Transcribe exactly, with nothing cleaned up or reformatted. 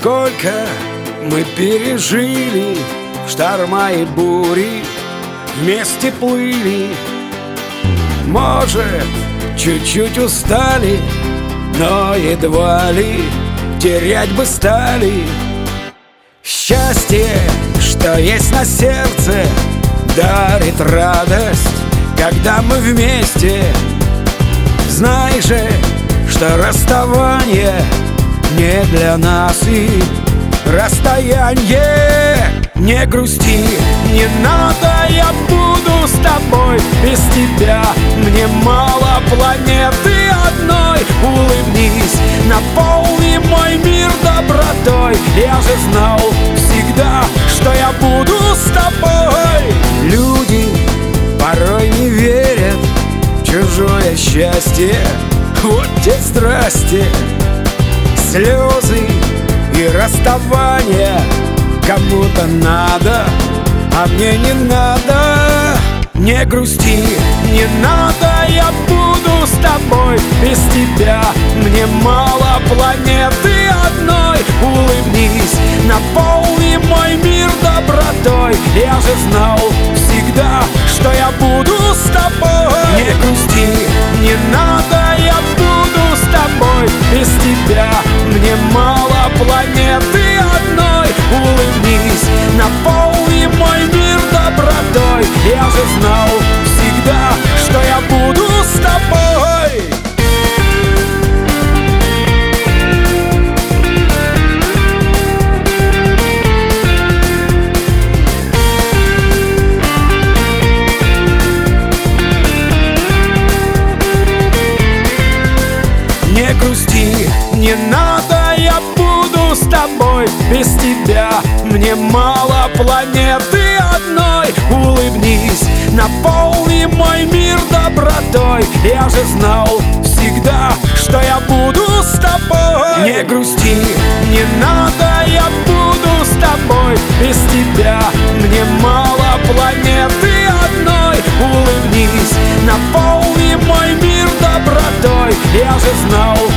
Сколько мы пережили, шторма и бури, вместе плыли. Может, чуть-чуть устали, но едва ли терять бы стали. Счастье, что есть на сердце, дарит радость, когда мы вместе. Знай же, что расставание не для нас и расстояние. Не грусти, не надо, я буду с тобой. Без тебя мне мало планеты одной. Улыбнись, наполни мой мир добротой. Я же знал всегда, что я буду с тобой. Люди порой не верят в чужое счастье. Вот те страсти, слезы и расставания. Кому-то надо, а мне не надо. Не грусти, не надо, я буду с тобой. Без тебя мне мало планеты одной. Улыбнись, наполни мой мир добротой. Я же знал всегда, что я буду с тобой. Не грусти, не надо, я буду с тобой. Без тебя мне мало планеты одной. Улыбнись, наполни мой мир добротой. Я же знал всегда, что я буду с тобой. Не грусти, не надо, я буду с тобой. Без тебя мне мало планеты одной. Улыбнись, наполни мой мир добротой. Я же знал всегда, что я буду с тобой. Не грусти, не надо, я буду с тобой. Без тебя мне мало планеты одной. Улыбнись, наполни мой мир добротой. Я же знал